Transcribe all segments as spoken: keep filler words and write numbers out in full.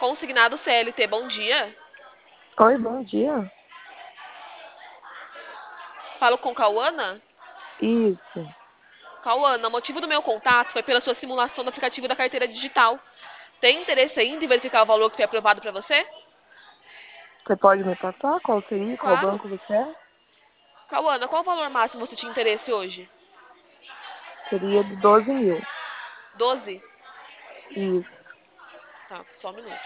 Consignado C L T, bom dia. Oi, bom dia. Falo com Cauana? Isso. Cauana, o motivo do meu contato foi pela sua simulação do aplicativo da carteira digital. Tem interesse ainda em verificar o valor que foi aprovado para você? Você pode me passar qual seria? Qual Claro. banco você é? Cauana, qual o valor máximo você tinha interesse hoje? Seria de doze mil. doze? Isso. Tá, só um minuto.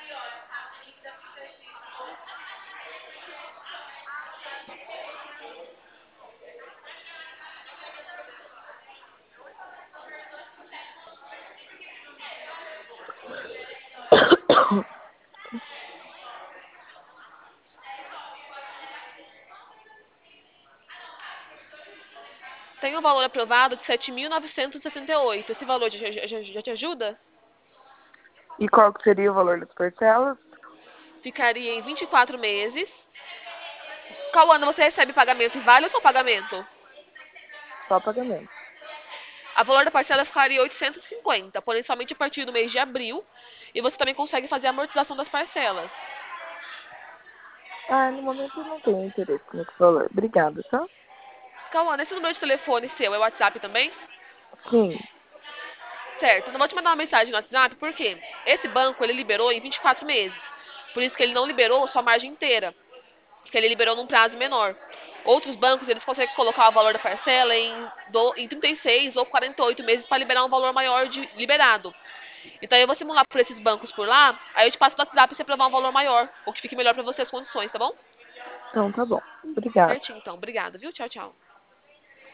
Tem um valor aprovado de sete mil novecentos e sessenta e oito. Esse valor já, já- já te ajuda? E qual que seria o valor das parcelas? Ficaria em vinte e quatro meses. Cauana, você recebe pagamento em vale ou só pagamento? Só pagamento. A valor da parcela ficaria oitocentos e cinquenta, porém somente a partir do mês de abril. E você também consegue fazer a amortização das parcelas. Ah, no momento eu não tenho interesse nesse valor. Obrigada, tá? Cauana, esse número de telefone seu é o WhatsApp também? Sim. Certo, não vou te mandar uma mensagem no WhatsApp, porque esse banco ele liberou em vinte e quatro meses. Por isso que ele não liberou a sua margem inteira, que ele liberou num prazo menor. Outros bancos eles conseguem colocar o valor da parcela em, do, em trinta e seis ou quarenta e oito meses para liberar um valor maior de liberado. Então eu vou simular por esses bancos por lá, aí eu te passo no WhatsApp para você provar um valor maior, ou que fique melhor para você as condições, tá bom? Então tá bom. Obrigada. Certinho, então. Obrigada, viu? Tchau, tchau.